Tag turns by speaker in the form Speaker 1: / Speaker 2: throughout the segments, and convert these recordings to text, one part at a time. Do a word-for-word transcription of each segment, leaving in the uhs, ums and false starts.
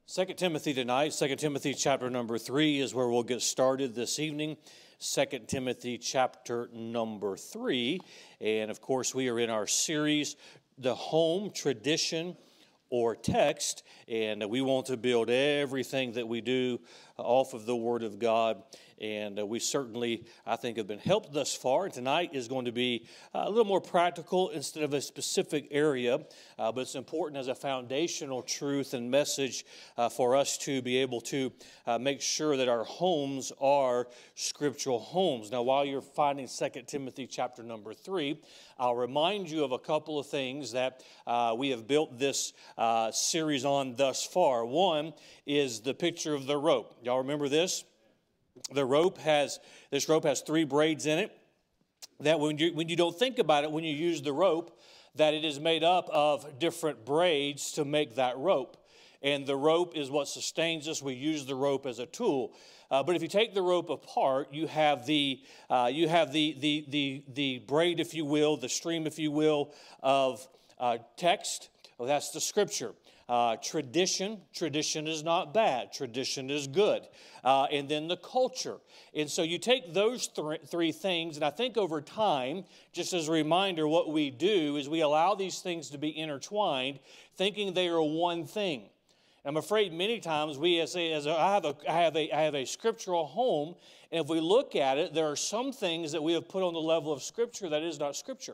Speaker 1: Second Timothy tonight, Second Timothy chapter number three is where we'll get started this evening. Second Timothy chapter number three. And of course, we are in our series, The Home Tradition or Text. And we want to build everything that we do off of the Word of God. And uh, we certainly, I think, have been helped thus far. And tonight is going to be uh, a little more practical instead of a specific area. Uh, but it's important as a foundational truth and message uh, for us to be able to uh, make sure that our homes are scriptural homes. Now, while you're finding Second Timothy chapter number three, I'll remind you of a couple of things that uh, we have built this uh, series on thus far. One is the picture of the rope. Y'all remember this? The rope has, this rope has three braids in it, that when you, when you don't think about it, when you use the rope, that it is made up of different braids to make that rope. And the rope is what sustains us. We use the rope as a tool. Uh, but if you take the rope apart, you have the uh, you have the, the the the braid, if you will, the stream, if you will, of uh, text. Well, that's the scripture. Uh, tradition, tradition is not bad. Tradition is good. Uh, and then the culture. And so you take those th- three things, and I think over time, just as a reminder, what we do is we allow these things to be intertwined, thinking they are one thing. I'm afraid many times we as, a, as a, I have a I have a I have a scriptural home, and if we look at it, there are some things that we have put on the level of Scripture that is not Scripture,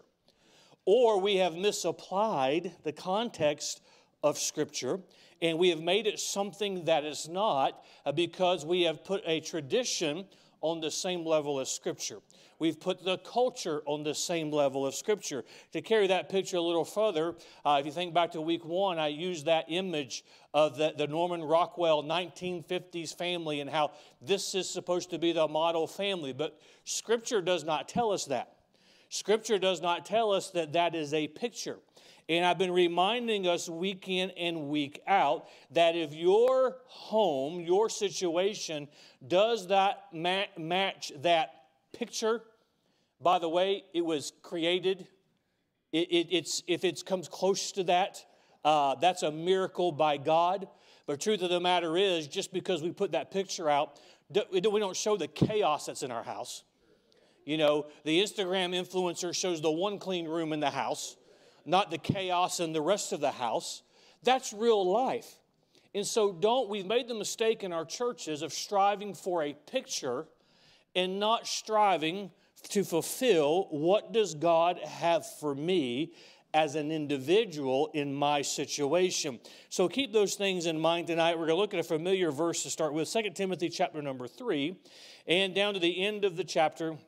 Speaker 1: or we have misapplied the context of Scripture, and we have made it something that is not uh, because we have put a tradition on the same level as Scripture. We've put the culture on the same level of Scripture. To carry that picture a little further, uh, if you think back to week one, I used that image of the, the Norman Rockwell nineteen fifties family and how this is supposed to be the model family. But Scripture does not tell us that. Scripture does not tell us that that is a picture. And I've been reminding us week in and week out that if your home, your situation, does that ma- match that picture, by the way, it was created. It, it, it's if it comes close to that, uh, that's a miracle by God. But the truth of the matter is, just because we put that picture out, we don't show the chaos that's in our house. You know, the Instagram influencer shows the one clean room in the house, not the chaos in the rest of the house. That's real life. And so don't, we've made the mistake in our churches of striving for a picture and not striving to fulfill what does God have for me as an individual in my situation. So keep those things in mind tonight. We're going to look at a familiar verse to start with, Second Timothy chapter number three, and down to the end of the chapter,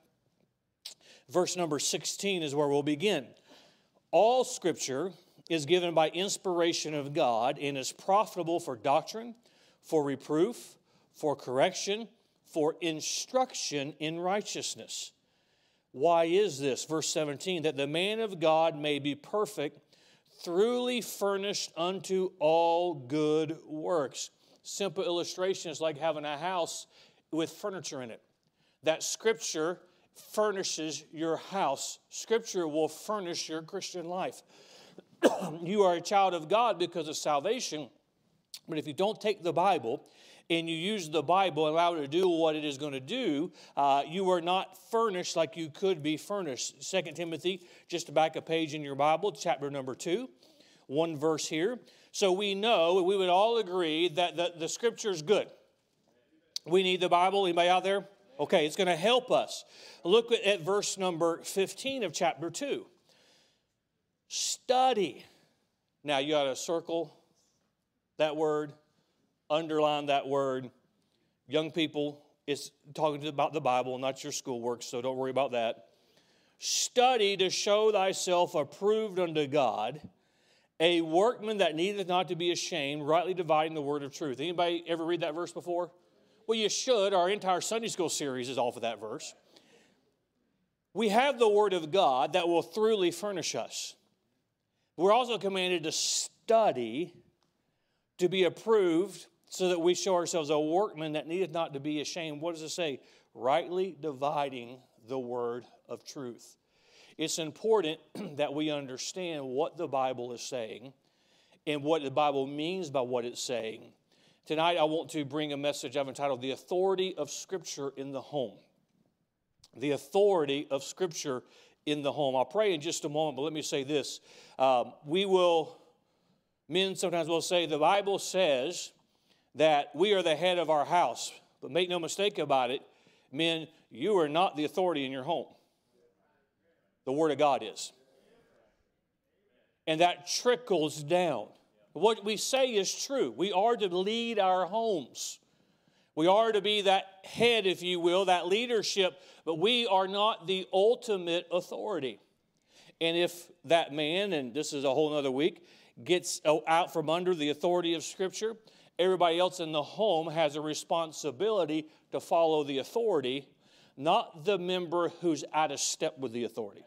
Speaker 1: verse number sixteen is where we'll begin. All Scripture is given by inspiration of God and is profitable for doctrine, for reproof, for correction, for instruction in righteousness. Why is this? Verse seventeen, that the man of God may be perfect, thoroughly furnished unto all good works. Simple illustration is like having a house with furniture in it. That Scripture furnishes your house. Scripture will furnish your Christian life. You are a child of God because of salvation, but if you don't take the Bible and you use the Bible and allow it to do what it is going to do, uh, you are not furnished like you could be furnished. Second Timothy, just back a page in your Bible, chapter number two, one verse here. So we know, we would all agree that the, the Scripture is good. We need the Bible. Anybody out there? Okay, it's going to help us. Look at verse number fifteen of chapter two. Study. Now, you got to circle that word, underline that word. Young people, it's talking about the Bible, not your schoolwork, so don't worry about that. Study to show thyself approved unto God, a workman that needeth not to be ashamed, rightly dividing the word of truth. Anybody ever read that verse before? Well, you should. Our entire Sunday school series is off of that verse. We have the Word of God that will thoroughly furnish us. We're also commanded to study, to be approved, so that we show ourselves a workman that needeth not to be ashamed. What does it say? Rightly dividing the word of truth. It's important that we understand what the Bible is saying and what the Bible means by what it's saying. Tonight I want to bring a message I've entitled The Authority of Scripture in the Home. The authority of Scripture in the home. I'll pray in just a moment, but let me say this. Um, we will, men sometimes will say, the Bible says that we are the head of our house. But make no mistake about it, men, you are not the authority in your home. The Word of God is. And that trickles down. What we say is true. We are to lead our homes. We are to be that head, if you will, that leadership, but we are not the ultimate authority. And if that man, and this is a whole other week, gets out from under the authority of Scripture, everybody else in the home has a responsibility to follow the authority, not the member who's out of step with the authority.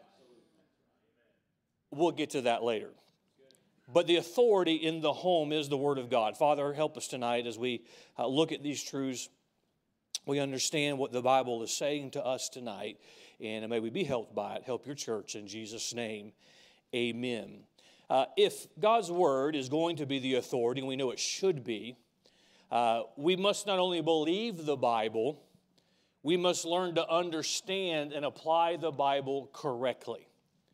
Speaker 1: We'll get to that later. But the authority in the home is the Word of God. Father, help us tonight as we uh, look at these truths. We understand what the Bible is saying to us tonight, and may we be helped by it. Help your church in Jesus' name. Amen. Uh, if God's Word is going to be the authority, and we know it should be, uh, we must not only believe the Bible, we must learn to understand and apply the Bible correctly.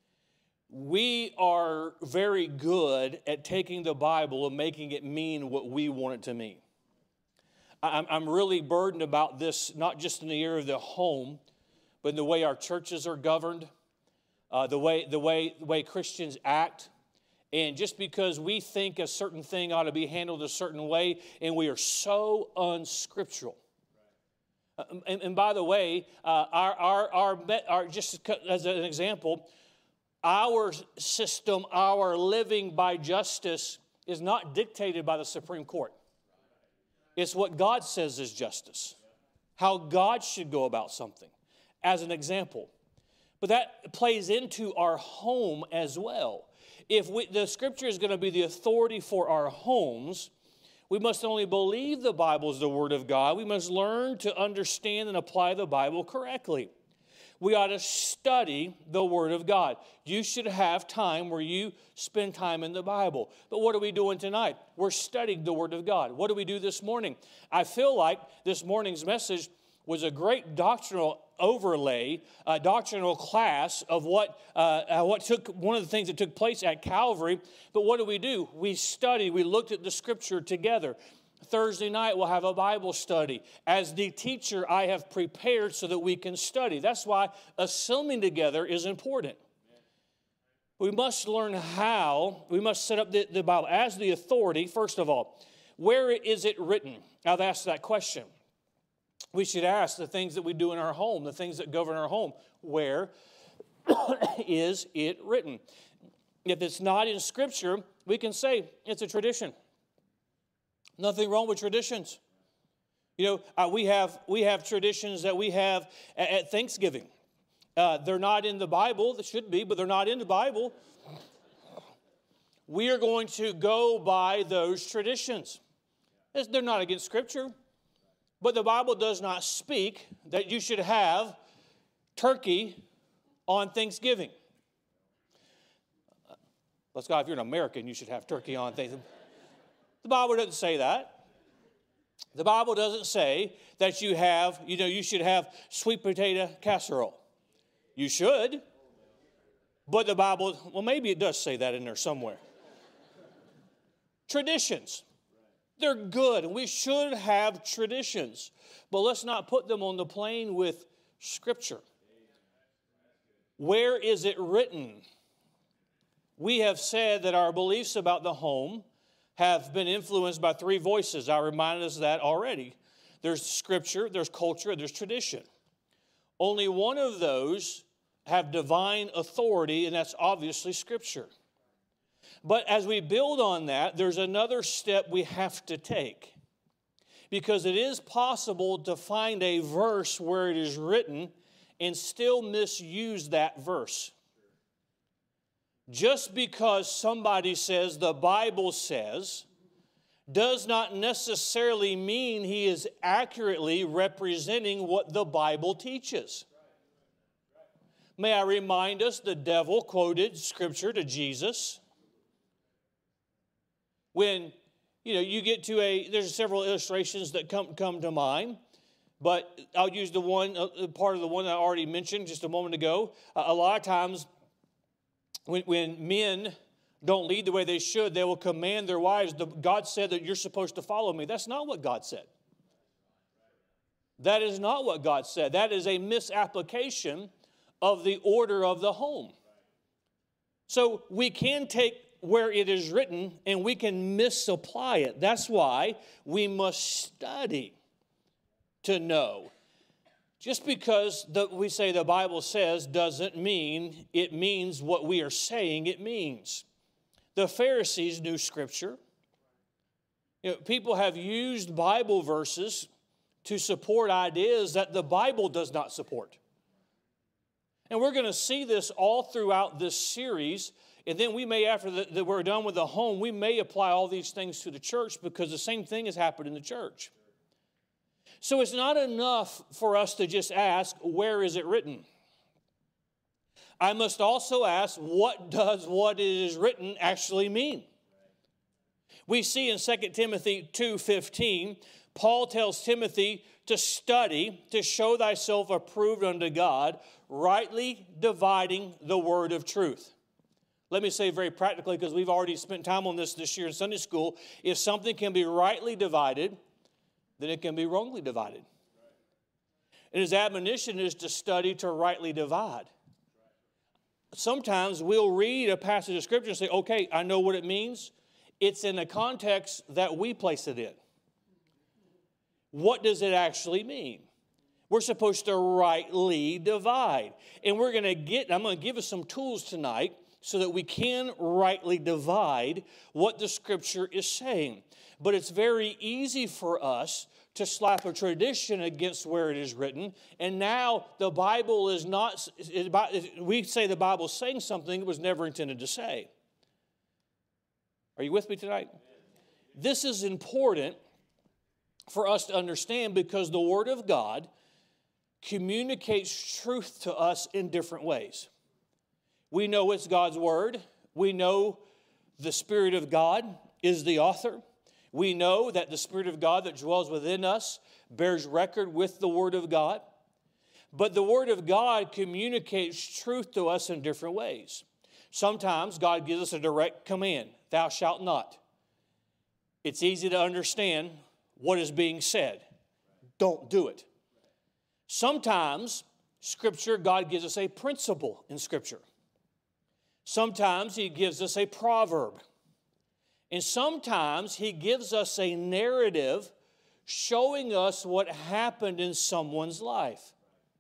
Speaker 1: We are very good at taking the Bible and making it mean what we want it to mean. I'm, I'm really burdened about this, not just in the area of the home, but in the way our churches are governed, uh, the way, the way, the way Christians act. And just because we think a certain thing ought to be handled a certain way, and we are so unscriptural. Uh, and, and by the way, uh, our, our, our, our, just as an example, our system, our living by justice is not dictated by the Supreme Court. It's what God says is justice, how God should go about something, as an example. But that plays into our home as well. If we, the Scripture is going to be the authority for our homes, we must not only believe the Bible is the Word of God, we must learn to understand and apply the Bible correctly. We ought to study the Word of God. You should have time where you spend time in the Bible. But what are we doing tonight? We're studying the Word of God. What do we do this morning? I feel like this morning's message was a great doctrinal overlay, a doctrinal class of what, uh, what took, one of the things that took place at Calvary. But what do we do? We studied, we looked at the Scripture together. Thursday night, we'll have a Bible study. As the teacher, I have prepared so that we can study. That's why assembling together is important. We must learn how, we must set up the, the Bible as the authority, first of all. Where is it written? I've asked that question. We should ask the things that we do in our home, the things that govern our home. Where is it written? If it's not in Scripture, we can say it's a tradition. Nothing wrong with traditions. You know, uh, we have we have traditions that we have at, at Thanksgiving. Uh, they're not in the Bible. They should be, but they're not in the Bible. We are going to go by those traditions. They're not against Scripture. But the Bible does not speak that you should have turkey on Thanksgiving. Let's go, if you're an American, you should have turkey on Thanksgiving. The Bible doesn't say that. The Bible doesn't say that you have, you know, you should have sweet potato casserole. You should. But the Bible, well, maybe it does say that in there somewhere. Traditions. They're good, and we should have traditions. But let's not put them on the plane with Scripture. Where is it written? We have said that our beliefs about the home have been influenced by three voices. I reminded us of that already. There's Scripture, there's culture, there's tradition. Only one of those have divine authority, and that's obviously Scripture. But as we build on that, there's another step we have to take. Because it is possible to find a verse where it is written and still misuse that verse. Just because somebody says the Bible says does not necessarily mean he is accurately representing what the Bible teaches. May I remind us, the devil quoted Scripture to Jesus when, you know, you get to a, there's several illustrations that come, come to mind, but I'll use the one, uh, part of the one that I already mentioned just a moment ago. Uh, a lot of times when, when men don't lead the way they should, they will command their wives, the, God said that you're supposed to follow me. That's not what God said. That is not what God said. That is a misapplication of the order of the home. So we can take where it is written and we can misapply it. That's why we must study to know. Just because the, we say the Bible says doesn't mean it means what we are saying it means. The Pharisees knew Scripture. You know, people have used Bible verses to support ideas that the Bible does not support. And we're going to see this all throughout this series. And then we may, after the, the, we're done with the home, we may apply all these things to the church because the same thing has happened in the church. So it's not enough for us to just ask, where is it written? I must also ask, what does what is written actually mean? We see in Second Timothy two fifteen, Paul tells Timothy to study, to show thyself approved unto God, rightly dividing the word of truth. Let me say very practically, because we've already spent time on this this year in Sunday school, if something can be rightly divided, then it can be wrongly divided. And his admonition is to study to rightly divide. Sometimes we'll read a passage of Scripture and say, okay, I know what it means. It's in the context that we place it in. What does it actually mean? We're supposed to rightly divide. And we're going to get, I'm going to give us some tools tonight so that we can rightly divide what the Scripture is saying. But it's very easy for us to slap a tradition against where it is written. And now the Bible is not, we say the Bible's saying something it was never intended to say. Are you with me tonight? This is important for us to understand because the Word of God communicates truth to us in different ways. We know it's God's Word. We know the Spirit of God is the author. We know that the Spirit of God that dwells within us bears record with the Word of God. But the Word of God communicates truth to us in different ways. Sometimes God gives us a direct command, thou shalt not. It's easy to understand what is being said. Don't do it. Sometimes Scripture, God gives us a principle in Scripture. Sometimes He gives us a proverb. And sometimes He gives us a narrative showing us what happened in someone's life.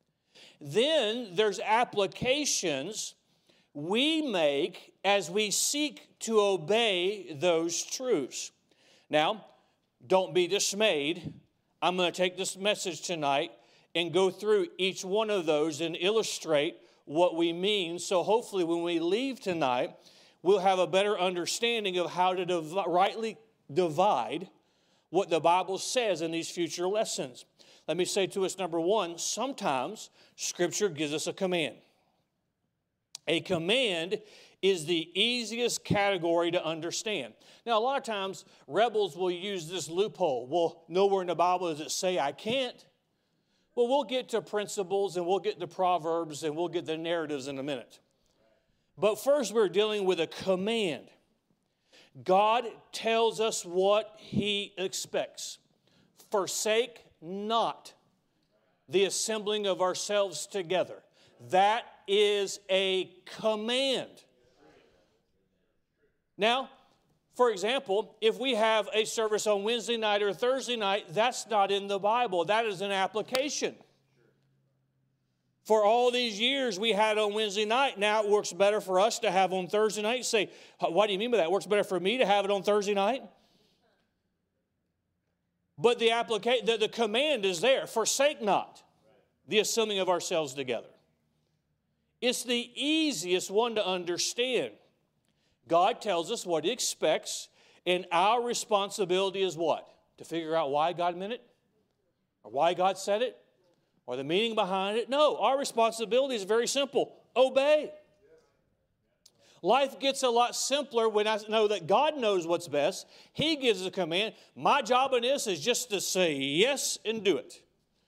Speaker 1: Then there's applications we make as we seek to obey those truths. Now, don't be dismayed. I'm going to take this message tonight and go through each one of those and illustrate what we mean. So hopefully when we leave tonight, we'll have a better understanding of how to div- rightly divide what the Bible says in these future lessons. Let me say to us, number one, sometimes Scripture gives us a command. A command is the easiest category to understand. Now, a lot of times, rebels will use this loophole. Well, nowhere in the Bible does it say I can't. Well, we'll get to principles and we'll get to proverbs and we'll get the narratives in a minute. But first, we're dealing with a command. God tells us what He expects. Forsake not the assembling of ourselves together. That is a command. Now, for example, if we have a service on Wednesday night or Thursday night, that's not in the Bible. That is an application. For all these years we had on Wednesday night, now it works better for us to have on Thursday night. You say, what do you mean by that? It works better for me to have it on Thursday night? But the, applica- the, the command is there. Forsake not the assembling of ourselves together. It's the easiest one to understand. God tells us what He expects, and our responsibility is what? To figure out why God meant it, or why God said it, or the meaning behind it. No, our responsibility is very simple. Obey. Life gets a lot simpler when I know that God knows what's best. He gives a command. My job in this is just to say yes and do it.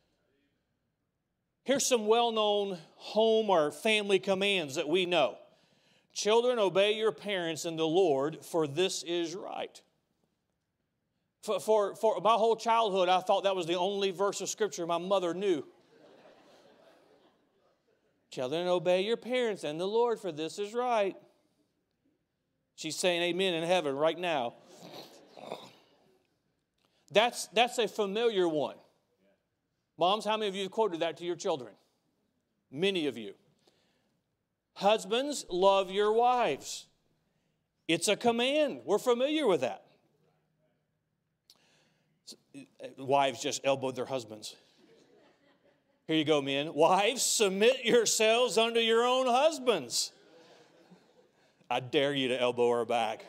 Speaker 1: Here's some well-known home or family commands that we know. Children, obey your parents in the Lord, for this is right. For, for, for my whole childhood, I thought that was the only verse of Scripture my mother knew. Children, obey your parents and the Lord, for this is right. She's saying amen in heaven right now. That's, that's a familiar one. Moms, how many of you have quoted that to your children? Many of you. Husbands, love your wives. It's a command. We're familiar with that. Wives just elbowed their husbands. Here you go, men. Wives, submit yourselves unto your own husbands. I dare you to elbow her back.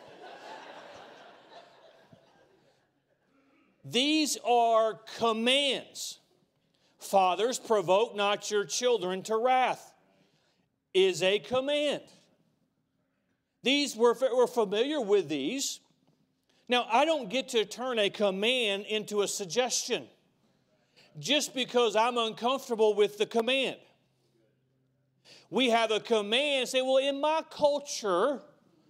Speaker 1: These are commands. Fathers, provoke not your children to wrath, is a command. These, we're, we're familiar with these. Now, I don't get to turn a command into a suggestion just because I'm uncomfortable with the command. We have a command, say, well, in my culture,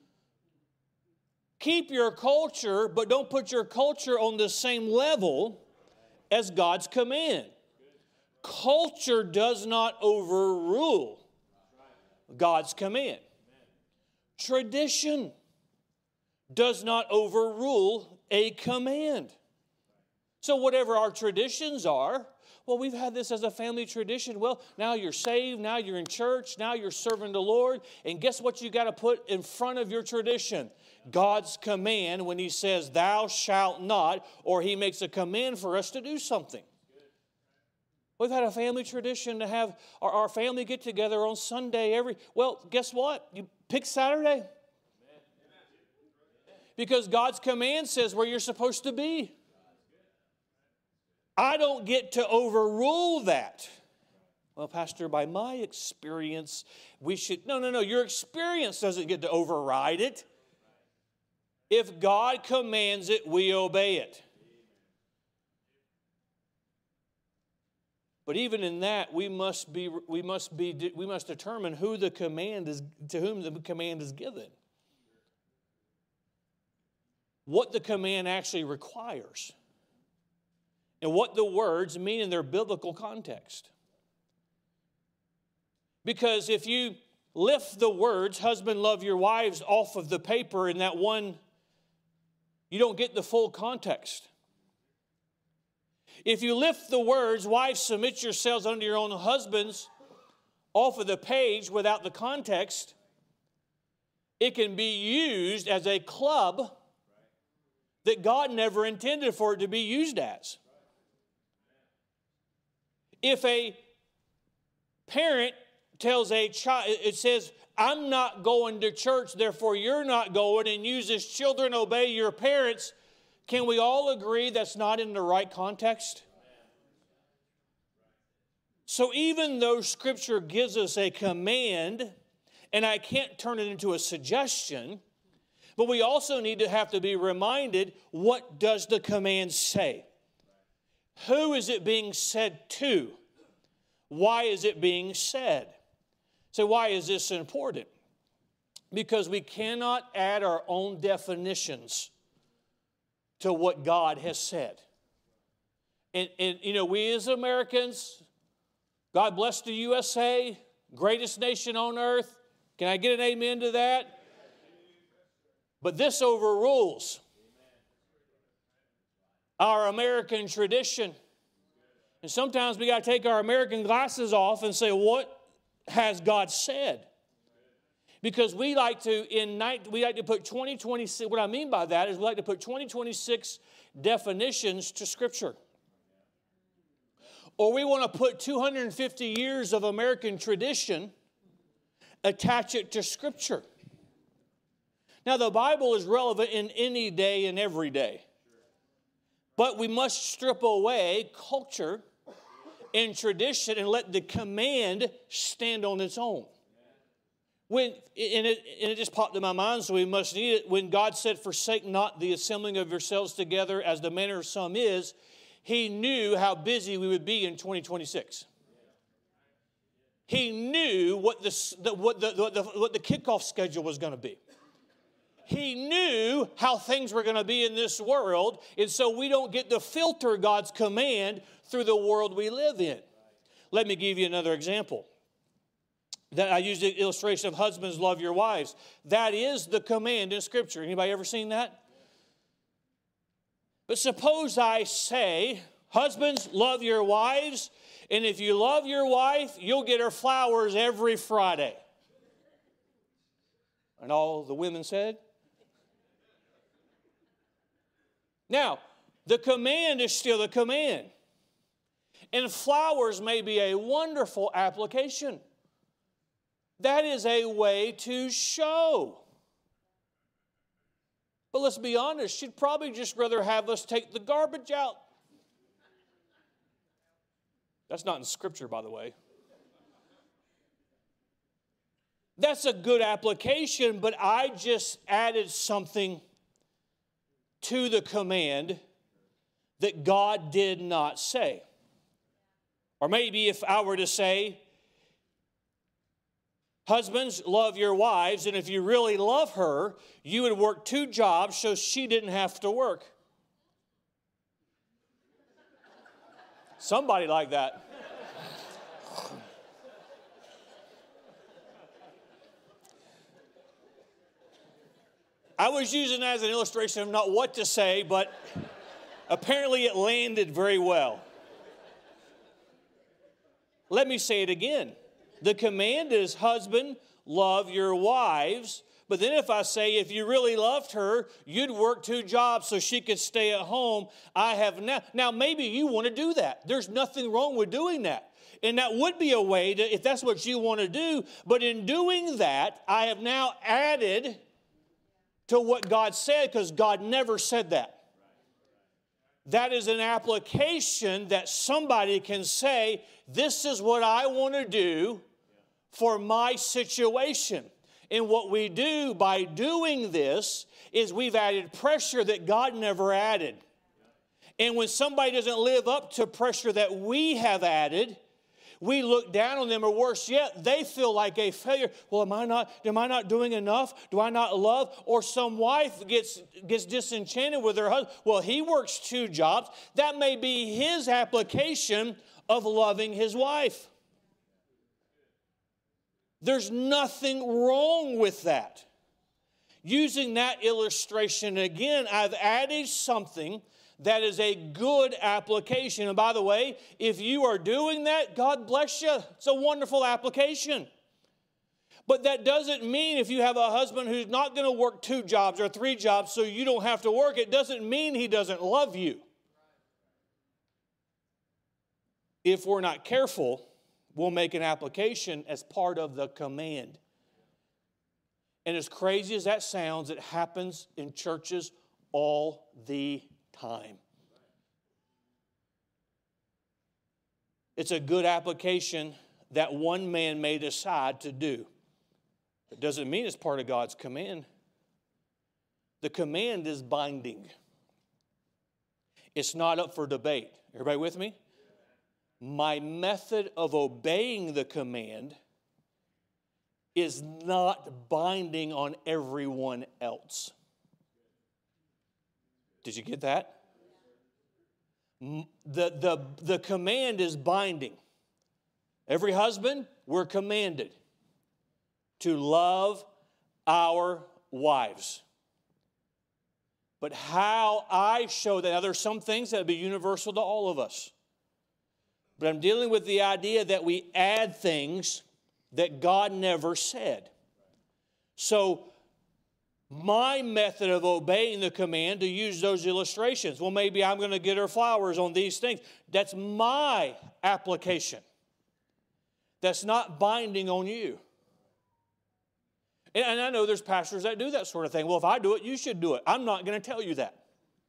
Speaker 1: keep your culture, but don't put your culture on the same level as God's command. Culture does not overrule God's command. Tradition does not overrule a command. So whatever our traditions are, well, we've had this as a family tradition. Well, now you're saved, now you're in church, now you're serving the Lord, and guess what you got to put in front of your tradition? God's command when He says, thou shalt not, or He makes a command for us to do something. We've had a family tradition to have our, our family get together on Sunday every, well, guess what? You pick Saturday. Because God's command says where you're supposed to be. I don't get to overrule that. Well, Pastor, by my experience, we should, no, no, no, your experience doesn't get to override it. If God commands it, we obey it. But even in that, we must be, we must be, we must determine who the command is, to whom the command is given. What the command actually requires. And what the words mean in their biblical context. Because if you lift the words, husband, love your wives, off of the paper in that one, you don't get the full context. If you lift the words, wives, submit yourselves unto your own husbands, off of the page without the context, it can be used as a club that God never intended for it to be used as. If a parent tells a child, it says, I'm not going to church, therefore you're not going, and uses children obey your parents, can we all agree that's not in the right context? So even though Scripture gives us a command, and I can't turn it into a suggestion, but we also need to have to be reminded, what does the command say? Who is it being said to? Why is it being said? So why is this important? Because we cannot add our own definitions to what God has said. And, and you know, we as Americans, God bless the U S A, greatest nation on earth. Can I get an amen to that? But this overrules our American tradition. And sometimes we got to take our American glasses off and say, what has God said? Because we like to in night, we like to put twenty twenty-six, what I mean by that is we like to put twenty twenty-six definitions to Scripture. Or we want to put two hundred fifty years of American tradition, attach it to Scripture. Now, the Bible is relevant in any day and every day. But we must strip away culture and tradition and let the command stand on its own. When, and it, and it just popped in my mind, so we must need it. When God said, forsake not the assembling of yourselves together as the manner of some is, he knew how busy we would be in twenty twenty-six. He knew what the, the, what the, the, what the kickoff schedule was going to be. He knew how things were going to be in this world, and so we don't get to filter God's command through the world we live in. Let me give you another example. That I used the illustration of husbands, love your wives. That is the command in Scripture. Anybody ever seen that? But suppose I say, husbands, love your wives, and if you love your wife, you'll get her flowers every Friday. And all the women said? Now, the command is still a command. And flowers may be a wonderful application. That is a way to show. But let's be honest, she'd probably just rather have us take the garbage out. That's not in Scripture, by the way. That's a good application, but I just added something to the command that God did not say. Or maybe if I were to say, husbands, love your wives, and if you really love her, you would work two jobs so she didn't have to work. Somebody like that. I was using that as an illustration of not what to say, but apparently it landed very well. Let me say it again. The command is, husband, love your wives. But then if I say, if you really loved her, you'd work two jobs so she could stay at home. I have now. Now, maybe you want to do that. There's nothing wrong with doing that. And that would be a way to, if that's what you want to do. But in doing that, I have now added to what God said, because God never said that. That is an application that somebody can say, this is what I want to do for my situation. And what we do by doing this is we've added pressure that God never added. And when somebody doesn't live up to pressure that we have added, we look down on them, or worse yet, they feel like a failure. Well, am I not, am I not doing enough? Do I not love? Or some wife gets, gets disenchanted with her husband. Well, he works two jobs. That may be his application of loving his wife. There's nothing wrong with that. Using that illustration again, I've added something that is a good application. And by the way, if you are doing that, God bless you. It's a wonderful application. But that doesn't mean if you have a husband who's not going to work two jobs or three jobs so you don't have to work, it doesn't mean he doesn't love you. If we're not careful, we'll make an application as part of the command. And as crazy as that sounds, it happens in churches all the time. It's a good application that one man may decide to do. It doesn't mean it's part of God's command. The command is binding. It's not up for debate. Everybody with me? My method of obeying the command is not binding on everyone else. Did you get that? The, the, the command is binding. Every husband, we're commanded to love our wives. But how I show that, now there's some things that would be universal to all of us. But I'm dealing with the idea that we add things that God never said. So my method of obeying the command, to use those illustrations, well, maybe I'm going to get her flowers on these things. That's my application. That's not binding on you. And I know there's pastors that do that sort of thing. Well, if I do it, you should do it. I'm not going to tell you that.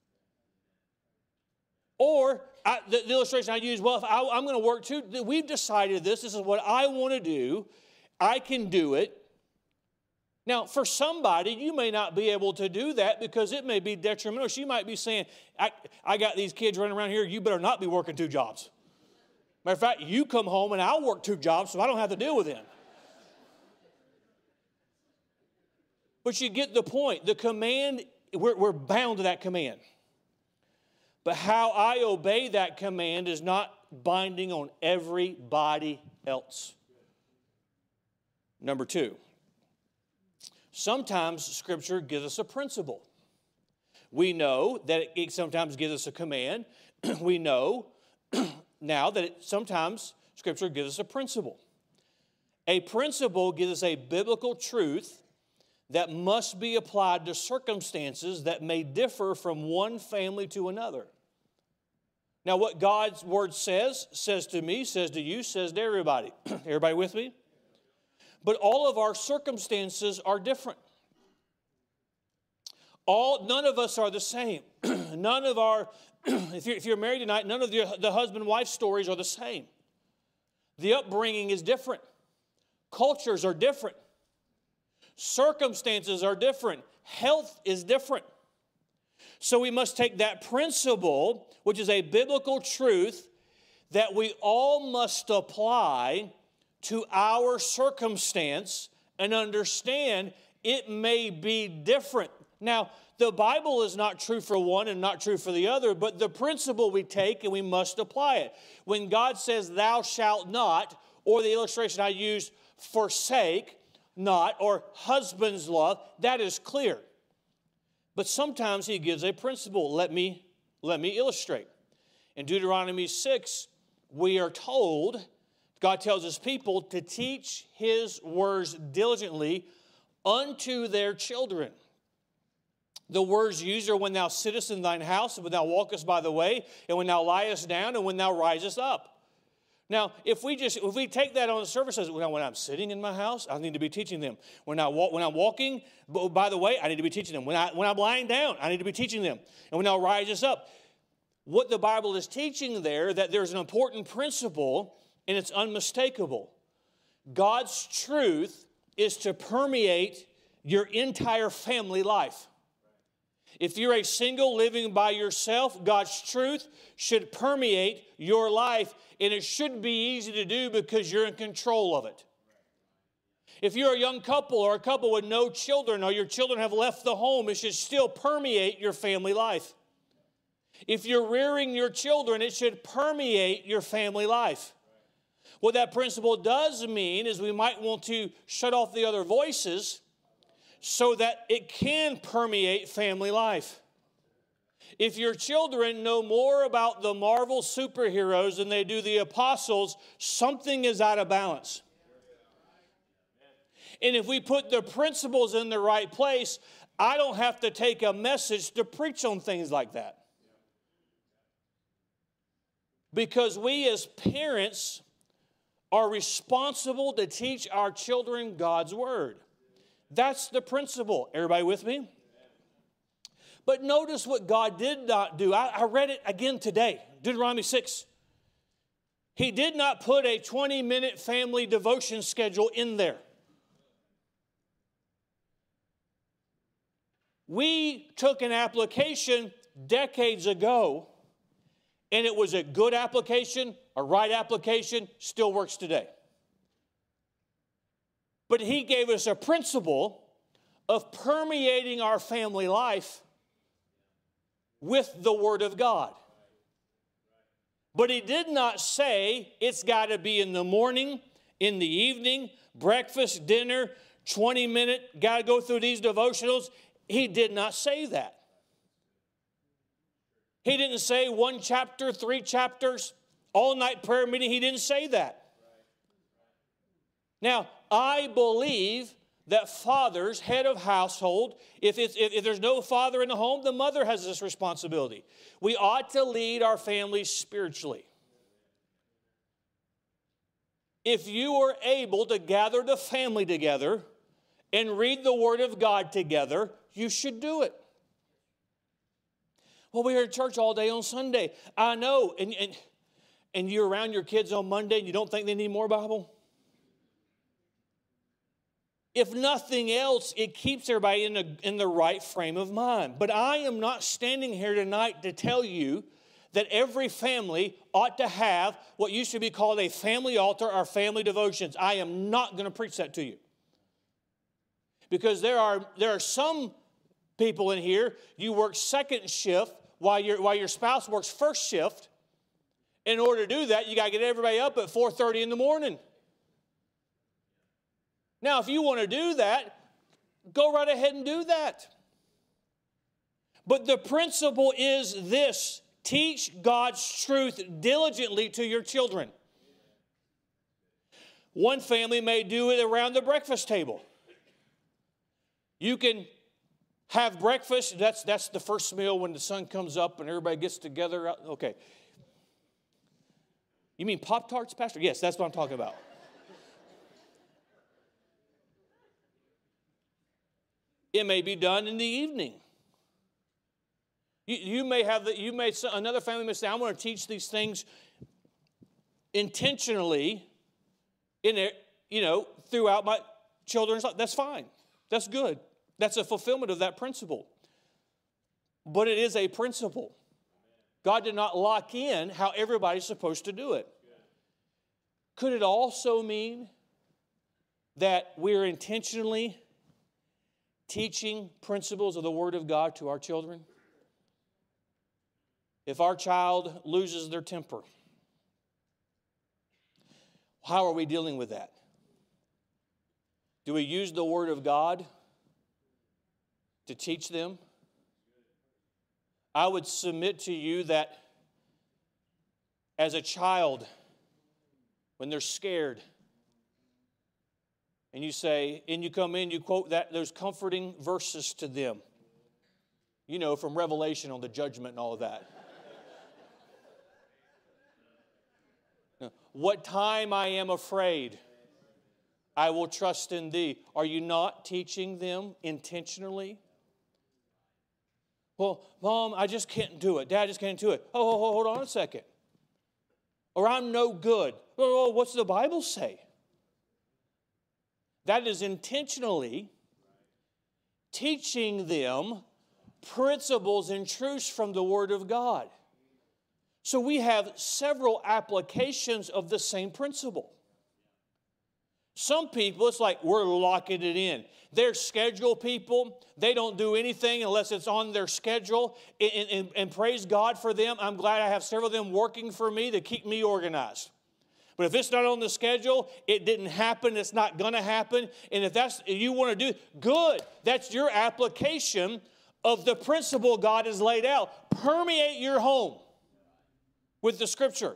Speaker 1: Or I, the, the illustration I use, well, if I, I'm going to work too, we've decided this. This is what I want to do. I can do it. Now, for somebody, you may not be able to do that because it may be detrimental. She might be saying, I, I got these kids running around here, you better not be working two jobs. Matter of fact, you come home and I'll work two jobs so I don't have to deal with them. But you get the point. The command, we're, we're bound to that command. But how I obey that command is not binding on everybody else. Number two, sometimes Scripture gives us a principle. We know that it sometimes gives us a command. We know now that it, sometimes Scripture gives us a principle. A principle gives us a biblical truth that must be applied to circumstances that may differ from one family to another. Now, what God's Word says, says to me, says to you, says to everybody. Everybody with me? But all of our circumstances are different. All, none of us are the same. None of our, if you're, if you're married tonight, none of the, the husband-wife stories are the same. The upbringing is different. Cultures are different. Circumstances are different. Health is different. So we must take that principle, which is a biblical truth, that we all must apply to our circumstance and understand it may be different. Now, the Bible is not true for one and not true for the other, but the principle we take and we must apply it. When God says, thou shalt not, or the illustration I used, forsake not, or husband's love, that is clear. But sometimes he gives a principle. Let me, let me illustrate. In Deuteronomy six, we are told, God tells his people to teach his words diligently unto their children. The words used are when thou sittest in thine house, and when thou walkest by the way, and when thou liest down, and when thou risest up. Now, if we just if we take that on the surface, as when I'm sitting in my house, I need to be teaching them. When I walk, when I'm walking, by the way, I need to be teaching them. When I when I'm lying down, I need to be teaching them. And when thou risest up, what the Bible is teaching there, that there's an important principle, and it's unmistakable. God's truth is to permeate your entire family life. If you're a single living by yourself, God's truth should permeate your life, and it should be easy to do because you're in control of it. If you're a young couple or a couple with no children, or your children have left the home, it should still permeate your family life. If you're rearing your children, it should permeate your family life. What that principle does mean is we might want to shut off the other voices so that it can permeate family life. If your children know more about the Marvel superheroes than they do the apostles, something is out of balance. And if we put the principles in the right place, I don't have to take a message to preach on things like that. Because we as parents are responsible to teach our children God's word. That's the principle. Everybody with me? But notice what God did not do. I, I read it again today, Deuteronomy six. He did not put a twenty-minute family devotion schedule in there. We took an application decades ago, and it was a good application, a right application, still works today. But he gave us a principle of permeating our family life with the Word of God. But he did not say it's got to be in the morning, in the evening, breakfast, dinner, twenty minute, got to go through these devotionals. He did not say that. He didn't say one chapter, three chapters, all-night prayer meeting. He didn't say that. Now, I believe that fathers, head of household, if, it's, if, if there's no father in the home, the mother has this responsibility. We ought to lead our families spiritually. If you are able to gather the family together and read the Word of God together, you should do it. Well, we're at church all day on Sunday. I know, and, and, and you're around your kids on Monday and you don't think they need more Bible? If nothing else, it keeps everybody in the, in the right frame of mind. But I am not standing here tonight to tell you that every family ought to have what used to be called a family altar or family devotions. I am not going to preach that to you. Because there are, there are some people in here, you work second shift while, your while your spouse works first shift. In order to do that, you got to get everybody up at four thirty in the morning. Now, if you want to do that, go right ahead and do that. But the principle is this: teach God's truth diligently to your children. One family may do it around the breakfast table. You can have breakfast. That's, that's the first meal when the sun comes up and everybody gets together. Okay. You mean Pop-Tarts, Pastor? Yes, that's what I'm talking about. It may be done in the evening. You, you may have the, you may another family may say, "I want to teach these things intentionally in it, you know, throughout my children's life." That's fine. That's good. That's a fulfillment of that principle. But it is a principle. God did not lock in how everybody's supposed to do it. Could it also mean that we're intentionally teaching principles of the Word of God to our children? If our child loses their temper, how are we dealing with that? Do we use the Word of God to teach them? I would submit to you that as a child, when they're scared, and you say, and you come in, you quote that those comforting verses to them, you know, from Revelation on the judgment and all of that. What time I am afraid, I will trust in thee. Are you not teaching them intentionally? Well, Mom, I just can't do it. Dad, I just can't do it. Oh, oh, oh, hold on a second. Or I'm no good. Oh, oh, what's the Bible say? That is intentionally teaching them principles and truths from the Word of God. So we have several applications of the same principle. Some people, it's like we're locking it in. They're schedule people. They don't do anything unless it's on their schedule. And, and, and praise God for them. I'm glad I have several of them working for me to keep me organized. But if it's not on the schedule, it didn't happen, it's not going to happen. And if that's you want to do, good. That's your application of the principle God has laid out. Permeate your home with the Scripture.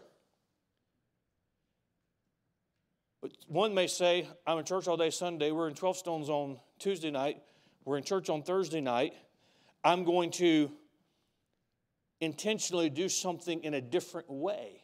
Speaker 1: But one may say, I'm in church all day Sunday. We're in twelve Stones on Tuesday night. We're in church on Thursday night. I'm going to intentionally do something in a different way.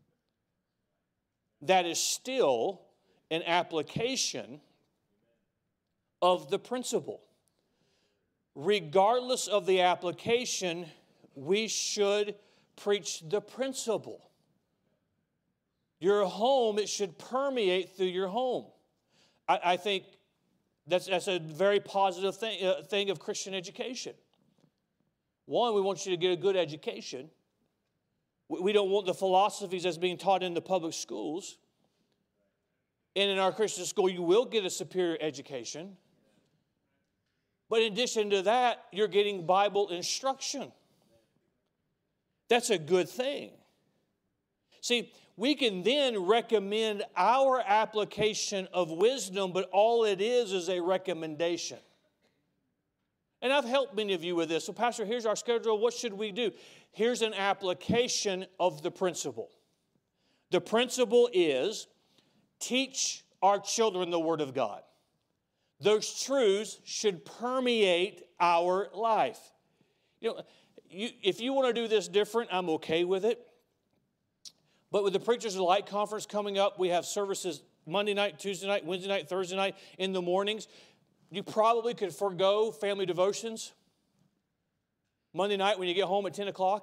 Speaker 1: That is still an application of the principle. Regardless of the application, we should preach the principle. Your home, it should permeate through your home. I, I think that's, that's a very positive thing, uh, thing of Christian education. One, we want you to get a good education. We, we don't want the philosophies that's being taught in the public schools. And in our Christian school, you will get a superior education. But in addition to that, you're getting Bible instruction. That's a good thing. See, we can then recommend our application of wisdom, but all it is is a recommendation. And I've helped many of you with this. So, Pastor, here's our schedule. What should we do? Here's an application of the principle. The principle is teach our children the Word of God. Those truths should permeate our life. You know, you, if you want to do this different, I'm okay with it. But with the Preachers of Light Conference coming up, we have services Monday night, Tuesday night, Wednesday night, Thursday night in the mornings. You probably could forego family devotions Monday night when you get home at ten o'clock.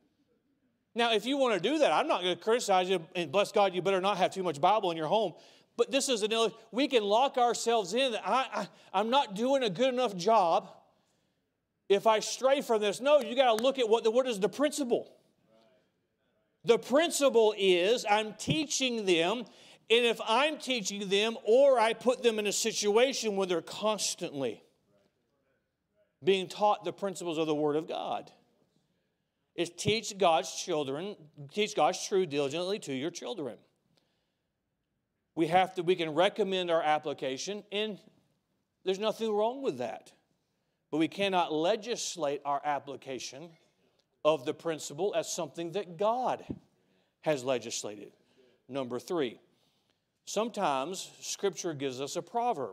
Speaker 1: Now, if you want to do that, I'm not going to criticize you, and bless God, you better not have too much Bible in your home. But this is an ill, we can lock ourselves in. I, I, I'm not doing a good enough job if I stray from this. No, you got to look at what, the, what is the principle. The principle is I'm teaching them, and if I'm teaching them or I put them in a situation where they're constantly being taught the principles of the Word of God. Is teach God's children, teach God's truth diligently to your children. We have to, we can recommend our application, and there's nothing wrong with that. But we cannot legislate our application of the principle as something that God has legislated. Number three, sometimes Scripture gives us a proverb.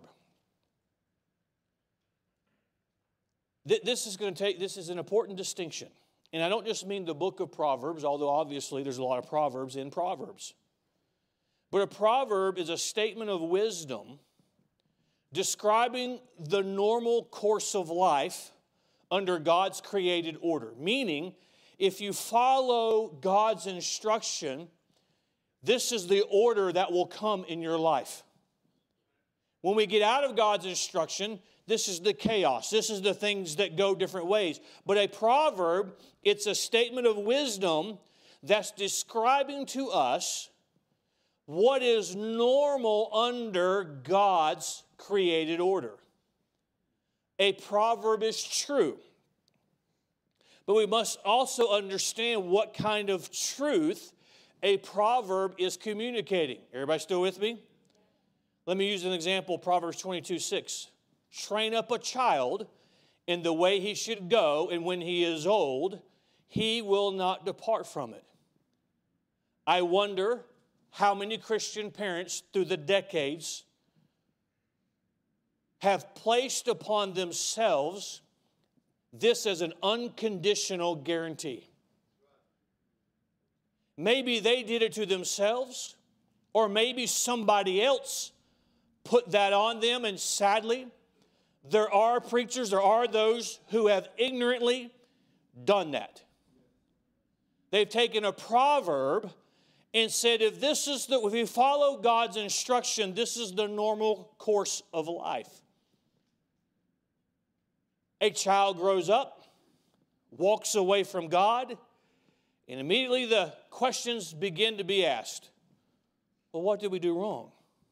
Speaker 1: This is going to take, this is an important distinction. And I don't just mean the book of Proverbs, although obviously there's a lot of proverbs in Proverbs. But a proverb is a statement of wisdom describing the normal course of life under God's created order. Meaning, if you follow God's instruction, this is the order that will come in your life. When we get out of God's instruction, this is the chaos. This is the things that go different ways. But a proverb, it's a statement of wisdom that's describing to us what is normal under God's created order. A proverb is true. But we must also understand what kind of truth a proverb is communicating. Everybody still with me? Let me use an example, Proverbs twenty-two six. Train up a child in the way he should go, and when he is old, he will not depart from it. I wonder how many Christian parents through the decades have placed upon themselves this as an unconditional guarantee. Maybe they did it to themselves, or maybe somebody else put that on them, and sadly, there are preachers, there are those who have ignorantly done that. They've taken a proverb and said, if this is the, if we follow God's instruction, this is the normal course of life. A child grows up, walks away from God, and immediately the questions begin to be asked. Well, what did we do wrong?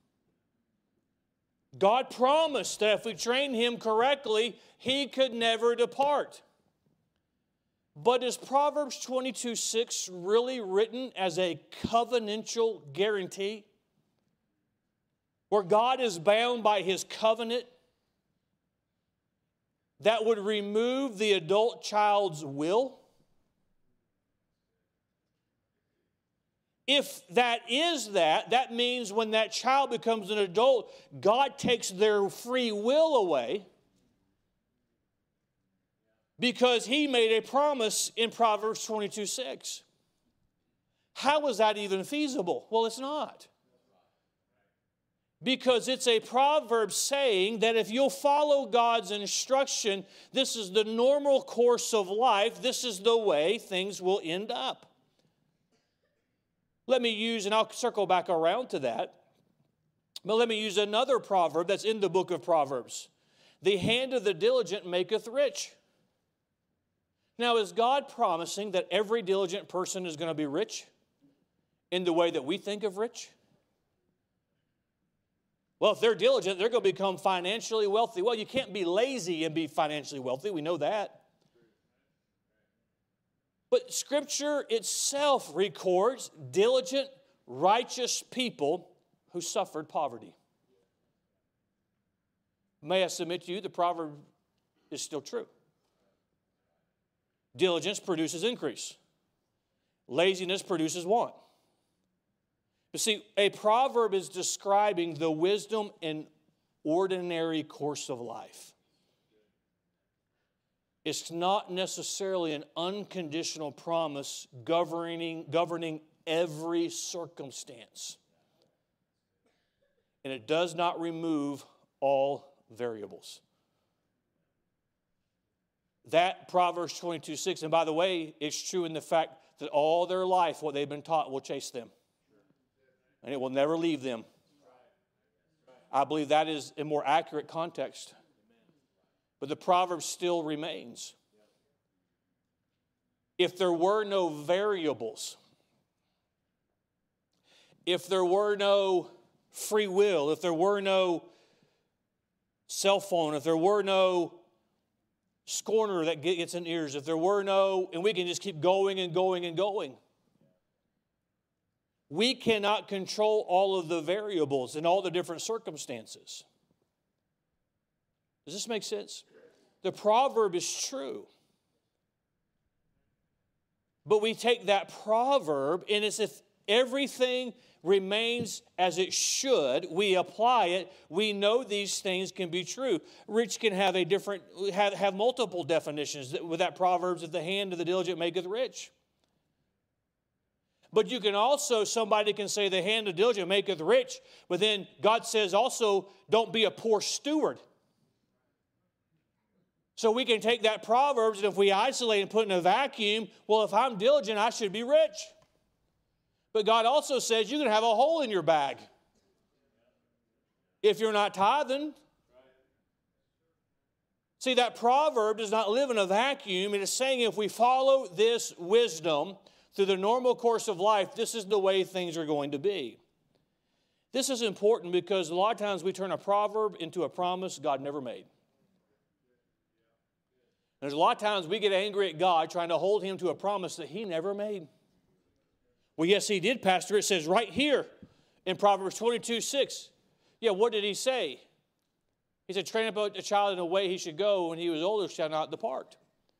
Speaker 1: God promised that if we train him correctly, he could never depart. But is Proverbs twenty-two six really written as a covenantal guarantee? Where God is bound by his covenant that would remove the adult child's will? If that is that, that means when that child becomes an adult, God takes their free will away because he made a promise in Proverbs twenty-two six. How is that even feasible? Well, it's not. Because it's a proverb saying that if you'll follow God's instruction, this is the normal course of life, this is the way things will end up. Let me use, and I'll circle back around to that, but let me use another proverb that's in the book of Proverbs. The hand of the diligent maketh rich. Now, is God promising that every diligent person is going to be rich in the way that we think of rich? Well, if they're diligent, they're going to become financially wealthy. Well, you can't be lazy and be financially wealthy. We know that. But Scripture itself records diligent, righteous people who suffered poverty. May I submit to you, the proverb is still true. Diligence produces increase. Laziness produces want. You see, a proverb is describing the wisdom and ordinary course of life. It's not necessarily an unconditional promise governing, governing every circumstance. And it does not remove all variables. That Proverbs twenty-two six, and by the way, it's true in the fact that all their life, what they've been taught will chase them. And it will never leave them. I believe that is a more accurate context. But the proverb still remains. If there were no variables, if there were no free will, if there were no cell phone, if there were no scorner that gets in ears, if there were no, and we can just keep going and going and going. We cannot control all of the variables and all the different circumstances. Does this make sense? The proverb is true. But we take that proverb, and it's if everything remains as it should, we apply it, we know these things can be true. Rich can have a different, have, have multiple definitions with that proverbs that the hand of the diligent maketh rich. But you can also, somebody can say the hand of the diligent maketh rich, but then God says also, don't be a poor steward. So we can take that Proverbs, and if we isolate and put in a vacuum, well, if I'm diligent, I should be rich. But God also says you can have a hole in your bag if you're not tithing. See, that proverb does not live in a vacuum. It is saying if we follow this wisdom through the normal course of life, this is the way things are going to be. This is important because a lot of times we turn a proverb into a promise God never made. There's a lot of times we get angry at God trying to hold Him to a promise that He never made. Well, yes, He did, Pastor. It says right here in Proverbs twenty-two six. Yeah, what did He say? He said, train up a child in the way he should go, when he was older shall not depart.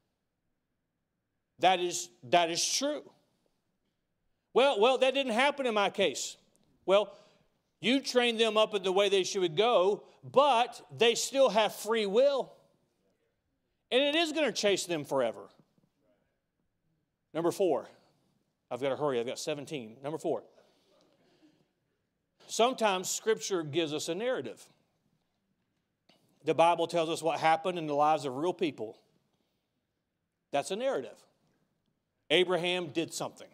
Speaker 1: That is, that is true. Well, well, that didn't happen in my case. Well, you trained them up in the way they should go, but they still have free will. And it is going to chase them forever. Number four. I've got to hurry. I've got seventeen. Number four. Sometimes Scripture gives us a narrative. The Bible tells us what happened in the lives of real people. That's a narrative. Abraham did something.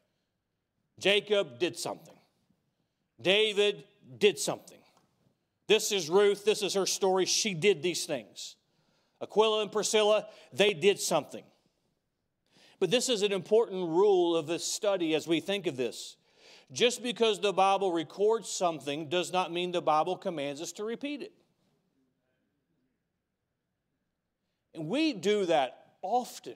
Speaker 1: Jacob did something. David did something. This is Ruth. This is her story. She did these things. Aquila and Priscilla, they did something. But this is an important rule of this study as we think of this. Just because the Bible records something does not mean the Bible commands us to repeat it. And we do that often.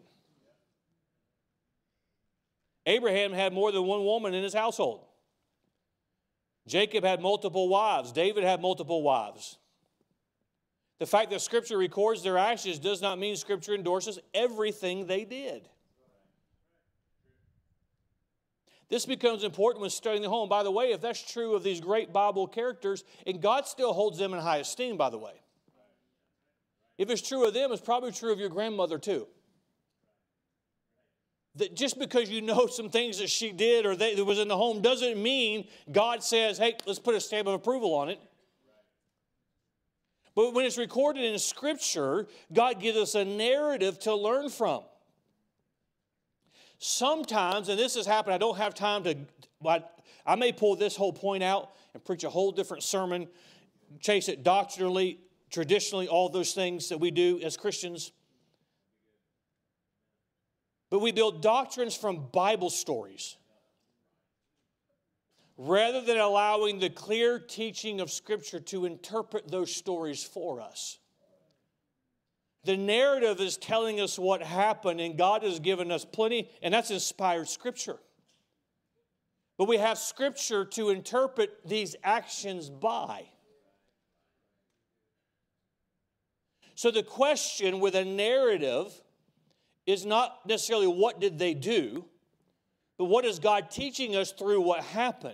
Speaker 1: Abraham had more than one woman in his household. Jacob had multiple wives. David had multiple wives. The fact that Scripture records their actions does not mean Scripture endorses everything they did. This becomes important when studying the home. By the way, if that's true of these great Bible characters, and God still holds them in high esteem, by the way. If it's true of them, it's probably true of your grandmother too. That just because you know some things that she did or they, that was in the home doesn't mean God says, hey, let's put a stamp of approval on it. But when it's recorded in Scripture, God gives us a narrative to learn from. Sometimes, and this has happened, I don't have time to, but I may pull this whole point out and preach a whole different sermon, chase it doctrinally, traditionally, all those things that we do as Christians. But we build doctrines from Bible stories rather than allowing the clear teaching of Scripture to interpret those stories for us. The narrative is telling us what happened, and God has given us plenty, and that's inspired Scripture. But we have Scripture to interpret these actions by. So the question with a narrative is not necessarily what did they do, but what is God teaching us through what happened?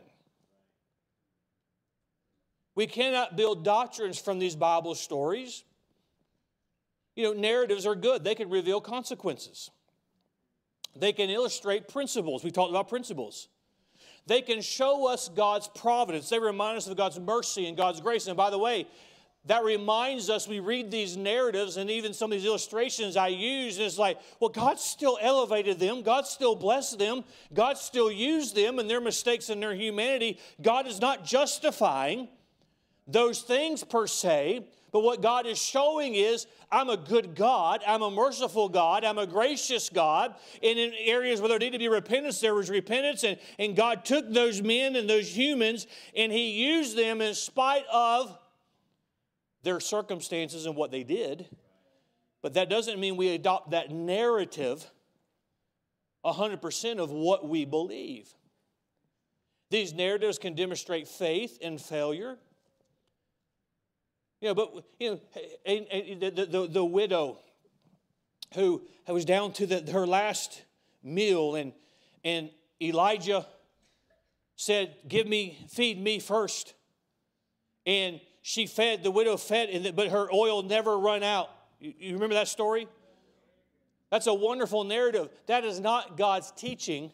Speaker 1: We cannot build doctrines from these Bible stories. You know, narratives are good. They can reveal consequences. They can illustrate principles. We talked about principles. They can show us God's providence. They remind us of God's mercy and God's grace. And by the way, that reminds us, we read these narratives and even some of these illustrations I use, and it's like, well, God still elevated them. God still blessed them. God still used them and their mistakes and their humanity. God is not justifying, those things per se, but what God is showing is, I'm a good God, I'm a merciful God, I'm a gracious God, and in areas where there needed to be repentance, there was repentance, and, and God took those men and those humans, and He used them in spite of their circumstances and what they did. But that doesn't mean we adopt that narrative one hundred percent of what we believe. These narratives can demonstrate faith and failure. You know, but, you know, the, the, the widow who was down to the, her last meal, and, and Elijah said, give me, feed me first. And she fed, the widow fed, and but her oil never run out. You, you remember that story? That's a wonderful narrative. That is not God's teaching,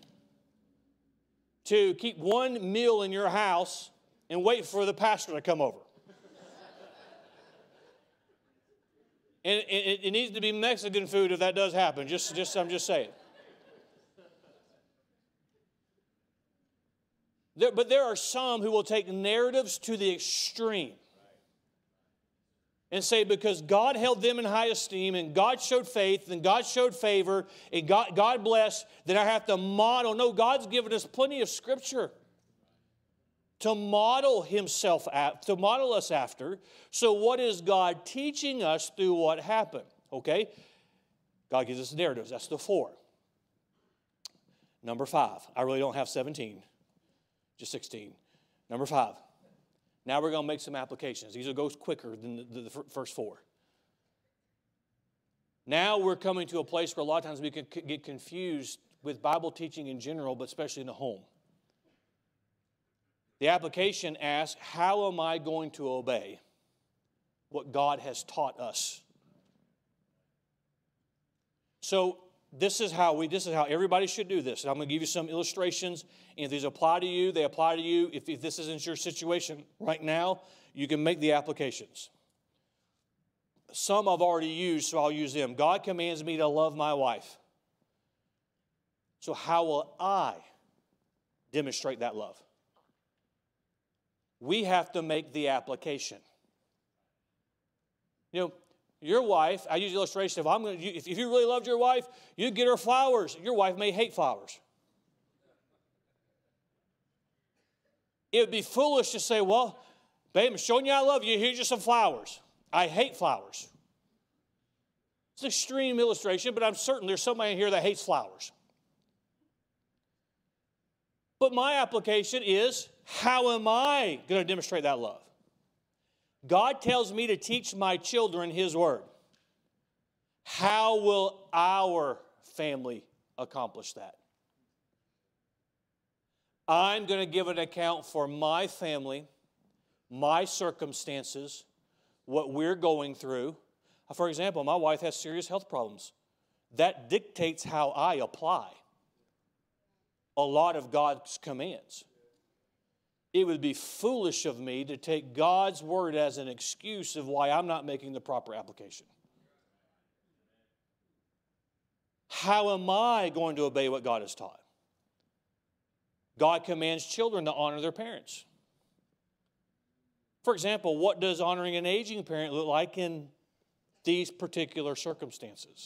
Speaker 1: to keep one meal in your house and wait for the pastor to come over. And it, it needs to be Mexican food if that does happen. Just, just I'm just saying. There, but there are some who will take narratives to the extreme and say, because God held them in high esteem, and God showed faith, and God showed favor, and God, God blessed, that I have to model. No, God's given us plenty of Scripture to model Himself, to model us after. So what is God teaching us through what happened? Okay? God gives us narratives. That's the four. Number five. I really don't have seventeen. Just sixteen. Number five. Now we're going to make some applications. These will go quicker than the, the, the first four. Now we're coming to a place where a lot of times we can get confused with Bible teaching in general, but especially in the home. The application asks, how am I going to obey what God has taught us? So this is how we, this is how everybody should do this. And I'm going to give you some illustrations. And if these apply to you, they apply to you. If, if this isn't your situation right now, you can make the applications. Some I've already used, so I'll use them. God commands me to love my wife. So how will I demonstrate that love? We have to make the application. You know, your wife, I use the illustration, if, I'm gonna, if you really loved your wife, you'd get her flowers. Your wife may hate flowers. It would be foolish to say, well, babe, I'm showing you I love you. Here's just some flowers. I hate flowers. It's an extreme illustration, but I'm certain there's somebody in here that hates flowers. But my application is, how am I going to demonstrate that love? God tells me to teach my children His Word. How will our family accomplish that? I'm going to give an account for my family, my circumstances, what we're going through. For example, my wife has serious health problems. That dictates how I apply a lot of God's commands. It would be foolish of me to take God's word as an excuse of why I'm not making the proper application. How am I going to obey what God has taught? God commands children to honor their parents. For example, what does honoring an aging parent look like in these particular circumstances?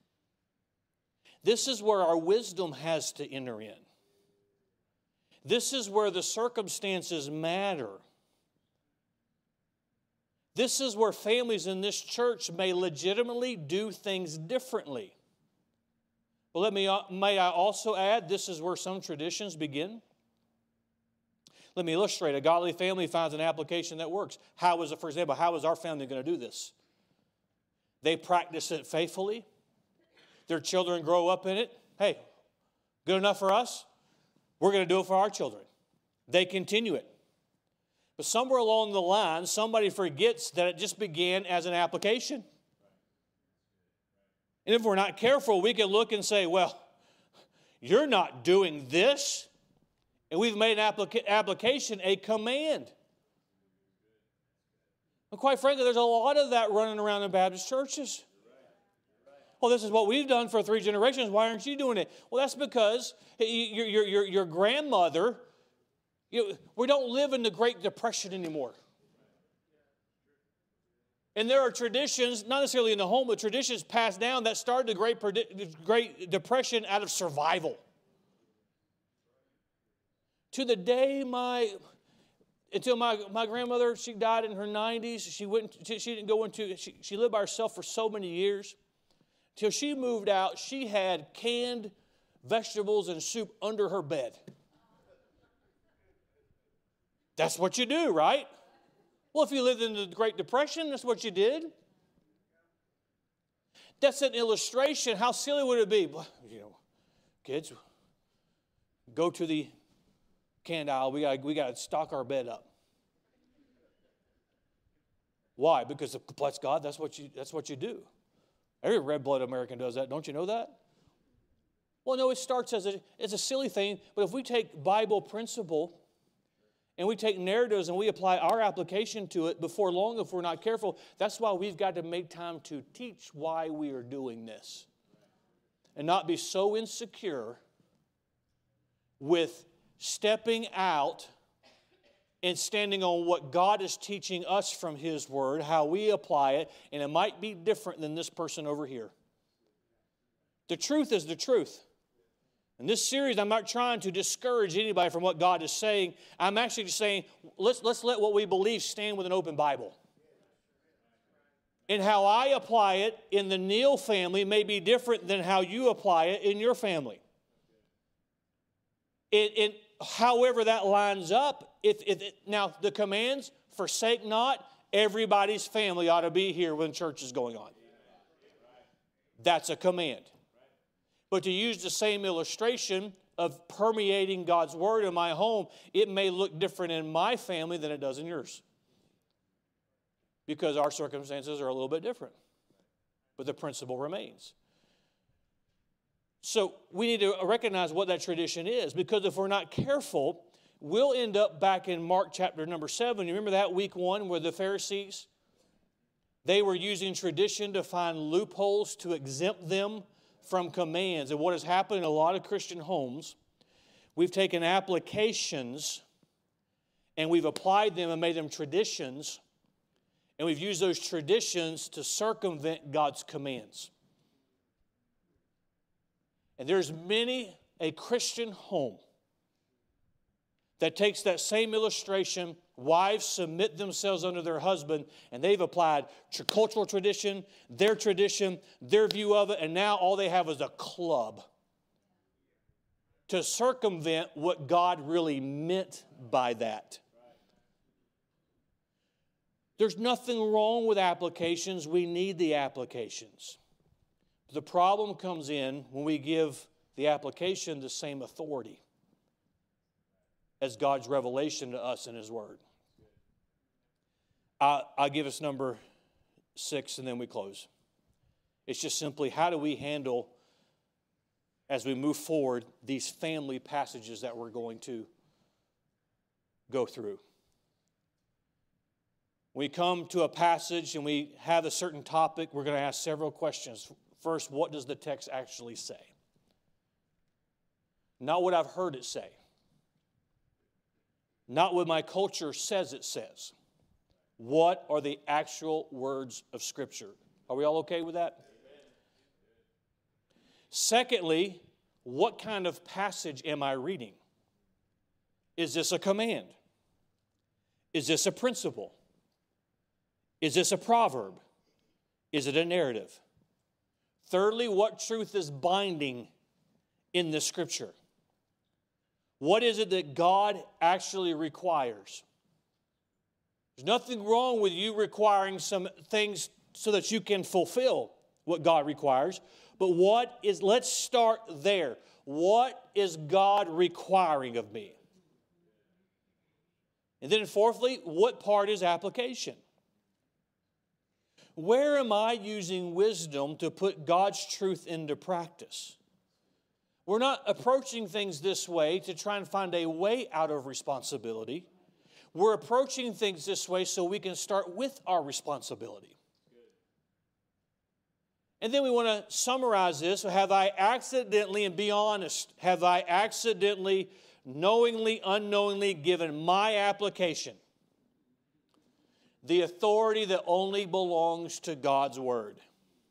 Speaker 1: This is where our wisdom has to enter in. This is where the circumstances matter. This is where families in this church may legitimately do things differently. But let me, may I also add, this is where some traditions begin. Let me illustrate. A godly family finds an application that works. How is it, for example, how is our family going to do this? They practice it faithfully. Their children grow up in it. Hey, good enough for us? We're going to do it for our children. They continue it. But somewhere along the line, somebody forgets that it just began as an application. And if we're not careful, we can look and say, well, you're not doing this. And we've made an applica- application a command. And quite frankly, there's a lot of that running around in Baptist churches. Well, this is what we've done for three generations. Why aren't you doing it? Well, that's because your, your, your, your grandmother, you, we don't live in the Great Depression anymore. And there are traditions, not necessarily in the home, but traditions passed down that started the Great, Great Depression out of survival. To the day my, until my, my grandmother, she died in her nineties. She went, she didn't go into, she, she lived by herself for so many years. Till she moved out, she had canned vegetables and soup under her bed. That's what you do, right? Well, if you lived in the Great Depression, that's what you did. That's an illustration. How silly would it be? Well, you know, kids, go to the canned aisle. We got we got to stock our bed up. Why? Because bless God, that's what you that's what you do. Every red-blooded American does that. Don't you know that? Well, no, it starts as a it's a silly thing, but if we take Bible principle and we take narratives and we apply our application to it, before long, if we're not careful, that's why we've got to make time to teach why we are doing this. And not be so insecure with stepping out and standing on what God is teaching us from His Word, how we apply it, and it might be different than this person over here. The truth is the truth. In this series, I'm not trying to discourage anybody from what God is saying. I'm actually just saying, let's, let's let what we believe stand with an open Bible. And how I apply it in the Neal family may be different than how you apply it in your family. It, it, however that lines up, if, if it, now the commands, forsake not, everybody's family ought to be here when church is going on. That's a command. But to use the same illustration of permeating God's Word in my home, it may look different in my family than it does in yours. Because our circumstances are a little bit different. But the principle remains. So we need to recognize what that tradition is. Because if we're not careful, we'll end up back in Mark chapter number seven. You remember that week one where the Pharisees, they were using tradition to find loopholes to exempt them from commands. And what has happened in a lot of Christian homes, we've taken applications and we've applied them and made them traditions, and we've used those traditions to circumvent God's commands. And there's many a Christian home that takes that same illustration, wives submit themselves under their husband, and they've applied cultural tradition, their tradition, their view of it, and now all they have is a club to circumvent what God really meant by that. There's nothing wrong with applications. We need the applications. The problem comes in when we give the application the same authority as God's revelation to us in His Word. I, I'll give us number six and then we close. It's just simply, how do we handle, as we move forward, these family passages that we're going to go through? When we come to a passage and we have a certain topic, we're going to ask several questions. First, what does the text actually say? Not what I've heard it say. Not what my culture says it says. What are the actual words of Scripture? Are we all okay with that? Amen. Secondly, what kind of passage am I reading? Is this a command? Is this a principle? Is this a proverb? Is it a narrative? Thirdly, what truth is binding in the Scripture? What is it that God actually requires? There's nothing wrong with you requiring some things so that you can fulfill what God requires. But what is, let's start there. What is God requiring of me? And then fourthly, what part is application? Where am I using wisdom to put God's truth into practice? We're not approaching things this way to try and find a way out of responsibility. We're approaching things this way so we can start with our responsibility. And then we want to summarize this. Have I accidentally, and be honest, have I accidentally, knowingly, unknowingly given my application? the authority that only belongs to God's Word.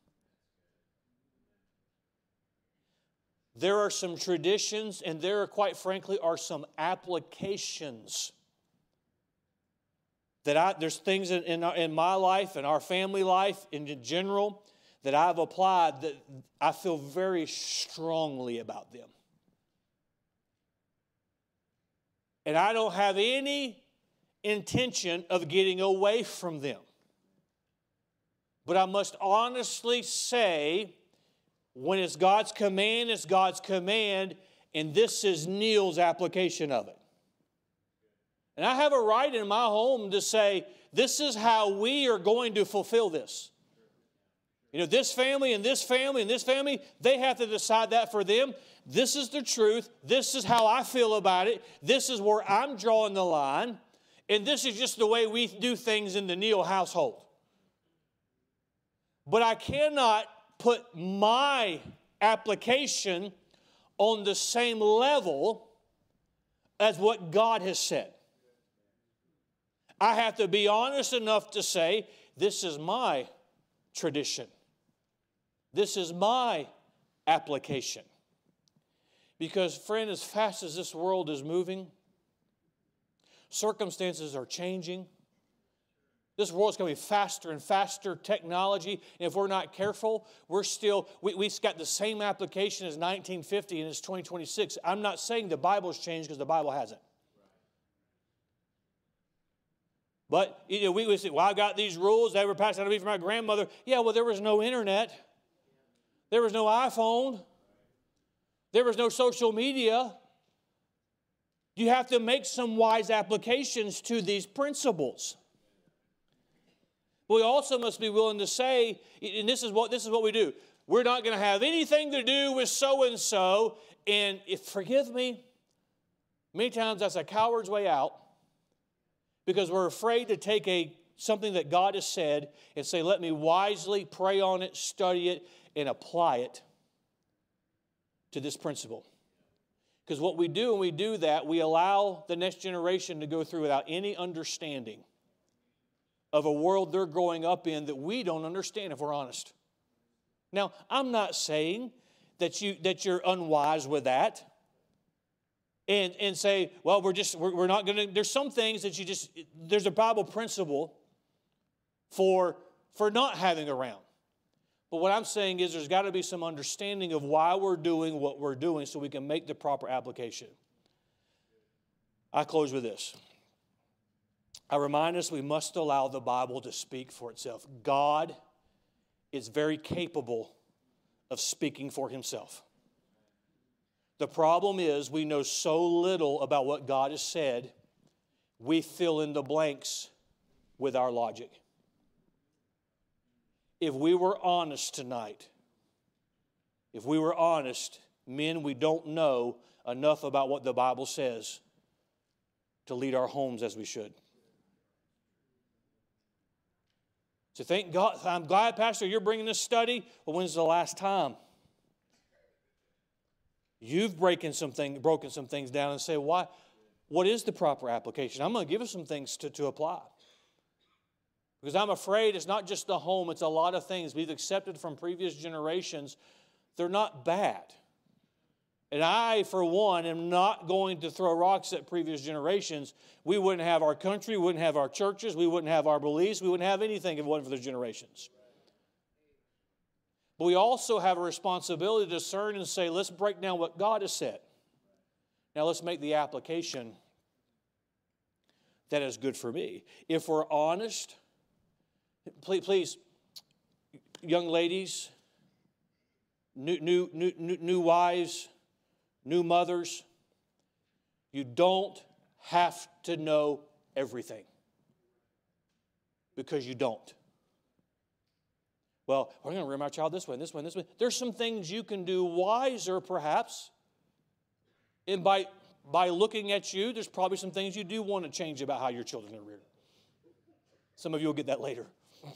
Speaker 1: There are some traditions, and there, are, quite frankly, are some applications that I, there's things in, in, in my life, and our family life in general, that I've applied that I feel very strongly about them. And I don't have any intention of getting away from them. But I must honestly say, when it's God's command, it's God's command, and this is Neil's application of it. And I have a right in my home to say, this is how we are going to fulfill this. You know, this family and this family and this family, they have to decide that for them. This is the truth. This is how I feel about it. This is where I'm drawing the line. And this is just the way we do things in the Neil household. But I cannot put my application on the same level as what God has said. I have to be honest enough to say, this is my tradition. This is my application. Because, friend, as fast as this world is moving, circumstances are changing. This world's going to be faster and faster technology. And if we're not careful, we're still, we, we've got the same application as nineteen fifty and it's twenty twenty-six. I'm not saying the Bible's changed because the Bible hasn't. But you know, we would say, well, I got these rules. They were passed down to me from my grandmother. Yeah, well, there was no internet. There was no iPhone. There was no social media. You have to make some wise applications to these principles. But we also must be willing to say, and this is what this is what we do. We're not going to have anything to do with so-and-so. And if, forgive me, many times that's a coward's way out because we're afraid to take a something that God has said and say, let me wisely pray on it, study it, and apply it to this principle. Because what we do when we do that, we allow the next generation to go through without any understanding of a world they're growing up in that we don't understand, if we're honest. Now, I'm not saying that, you, that you're unwise with that and, and say, well, we're just, we're, we're not going to, there's some things that you just, there's a Bible principle for, for not having around. But what I'm saying is there's got to be some understanding of why we're doing what we're doing so we can make the proper application. I close with this. I remind us we must allow the Bible to speak for itself. God is very capable of speaking for himself. The problem is we know so little about what God has said, we fill in the blanks with our logic. If we were honest tonight, if we were honest, men, we don't know enough about what the Bible says to lead our homes as we should. So thank God, I'm glad, Pastor, you're bringing this study, but when's the last time you've broken some, thing, broken some things down and say, why? What is the proper application? I'm going to give us some things to, to apply. Because I'm afraid it's not just the home, it's a lot of things we've accepted from previous generations. They're not bad. And I, for one, am not going to throw rocks at previous generations. We wouldn't have our country, we wouldn't have our churches, we wouldn't have our beliefs, we wouldn't have anything if it wasn't for those generations. But we also have a responsibility to discern and say, let's break down what God has said. Now let's make the application that is good for me. If we're honest, please, please young ladies, new, new, new, new, new wives, new mothers, you don't have to know everything because you don't. Well, we're going to rear my child this way, and this way, and this way. There's some things you can do wiser, perhaps. And by, by looking at you, there's probably some things you do want to change about how your children are reared. Some of you will get that later.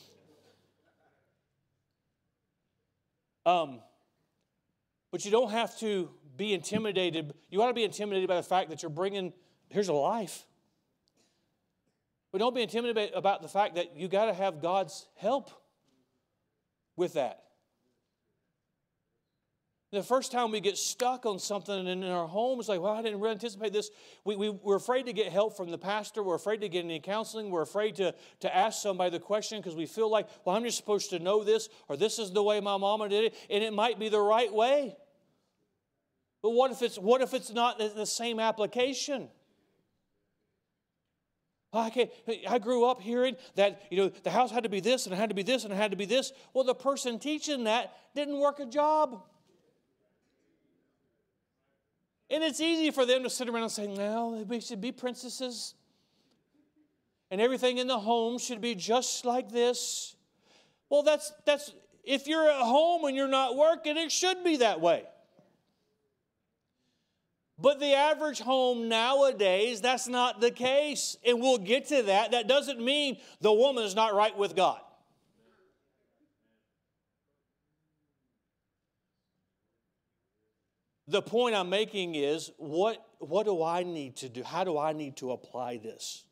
Speaker 1: Um, but you don't have to be intimidated. You ought to be intimidated by the fact that you're bringing, here's a life. But don't be intimidated about the fact that you got to have God's help with that. The first time we get stuck on something in our home, it's like, well, I didn't really anticipate this. We, we, we're afraid to get help from the pastor. We're afraid to get any counseling. We're afraid to, to ask somebody the question because we feel like, well, I'm just supposed to know this, or this is the way my mama did it, and it might be the right way. But what if it's, what if it's not the same application? I, can't, I grew up hearing that, you know, the house had to be this, and it had to be this, and it had to be this. Well, the person teaching that didn't work a job. And it's easy for them to sit around and say, no, we should be princesses. And everything in the home should be just like this. Well, that's, that's if you're at home and you're not working, it should be that way. But the average home nowadays, that's not the case. And we'll get to that. That doesn't mean the woman is not right with God. The point I'm making is, what, what do I need to do? How do I need to apply this?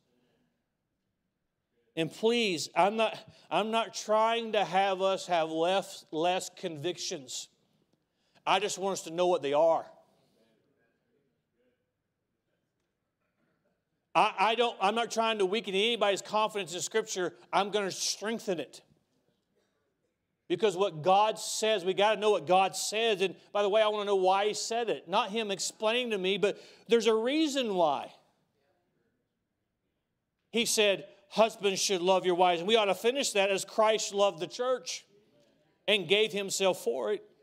Speaker 1: And please, I'm not, I'm not trying to have us have less, less convictions. I just want us to know what they are. I, I don't, I'm not trying to weaken anybody's confidence in Scripture. I'm going to strengthen it. Because what God says, we got to know what God says. And by the way, I want to know why He said it. Not Him explaining to me, but there's a reason why. He said, husbands should love your wives. And we ought to finish that as Christ loved the church and gave Himself for it.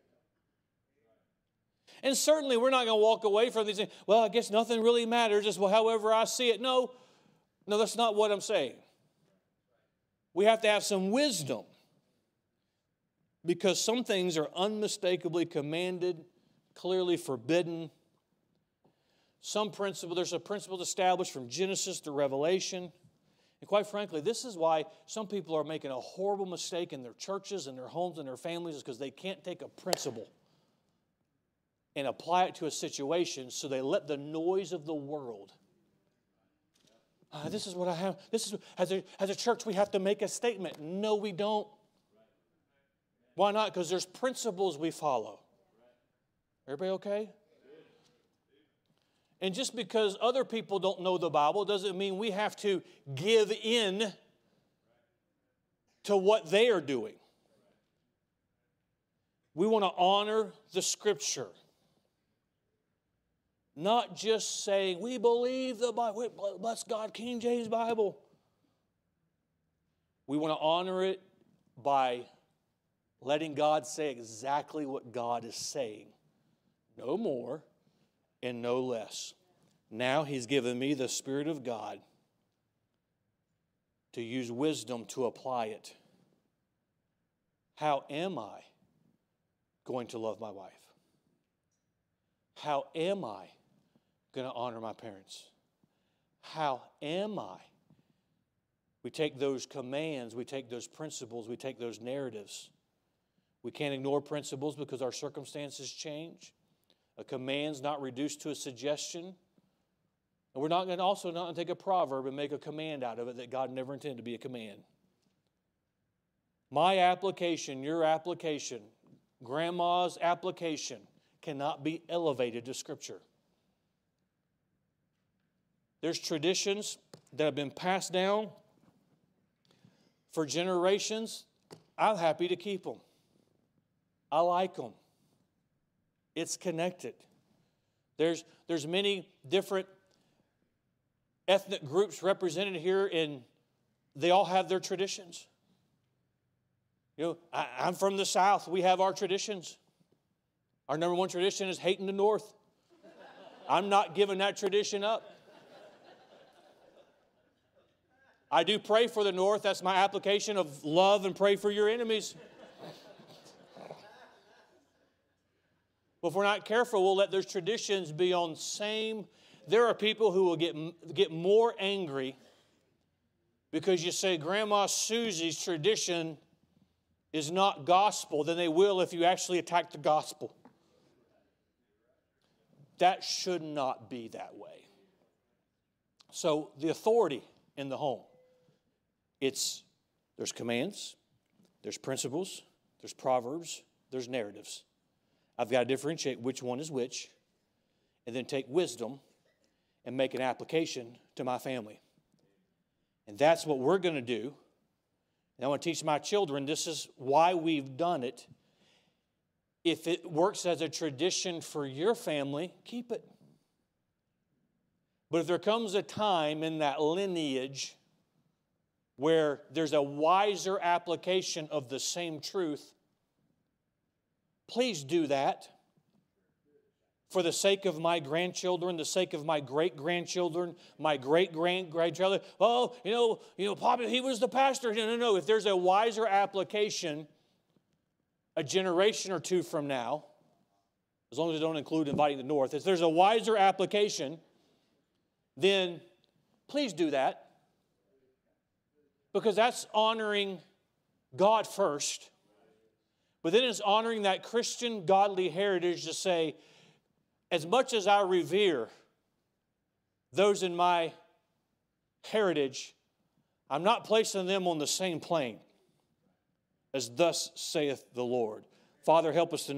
Speaker 1: And certainly we're not going to walk away from these things. Well, I guess nothing really matters. Just well, however I see it. No, no, that's not what I'm saying. We have to have some wisdom. Because some things are unmistakably commanded, clearly forbidden. Some principle, there's a principle established from Genesis to Revelation. And quite frankly, this is why some people are making a horrible mistake in their churches and their homes and their families, is because they can't take a principle and apply it to a situation, so they let the noise of the world. Uh, this is what I have. This is as a, as a church, we have to make a statement. No, we don't. Why not? Because there's principles we follow. Everybody okay? And just because other people don't know the Bible doesn't mean we have to give in to what they are doing. We want to honor the Scripture. Not just saying, we believe the Bible, bless God, King James Bible. We want to honor it by letting God say exactly what God is saying. No more and no less. Now He's given me the Spirit of God to use wisdom to apply it. How am I going to love my wife? How am I going to honor my parents? How am I? We take those commands, we take those principles, we take those narratives. We can't ignore principles because our circumstances change. A command's not reduced to a suggestion. And we're not going to also not take a proverb and make a command out of it that God never intended to be a command. My application, your application, grandma's application cannot be elevated to Scripture. There's traditions that have been passed down for generations. I'm happy to keep them. I like them. It's connected. There's, there's many different ethnic groups represented here, and they all have their traditions. You know, I, I'm from the South. We have our traditions. Our number one tradition is hating the North. I'm not giving that tradition up. I do pray for the North. That's my application of love and pray for your enemies. But if we're not careful, we'll let those traditions be on same. There are people who will get, get more angry because you say Grandma Susie's tradition is not gospel than they will if you actually attack the gospel. That should not be that way. So the authority in the home. It's, there's commands, there's principles, there's proverbs, there's narratives. I've got to differentiate which one is which, and then take wisdom and make an application to my family. And that's what we're going to do. And I want to teach my children, this is why we've done it. If it works as a tradition for your family, keep it. But if there comes a time in that lineage where there's a wiser application of the same truth, please do that. For the sake of my grandchildren, the sake of my great-grandchildren, my great-grand-grandchildren. Oh, you know, you know, Papa, he was the pastor. No, no, no. If there's a wiser application a generation or two from now, as long as it don't include inviting the North, if there's a wiser application, then please do that. Because that's honoring God first. But then it's honoring that Christian godly heritage to say, as much as I revere those in my heritage, I'm not placing them on the same plane as thus saith the Lord. Father, help us tonight.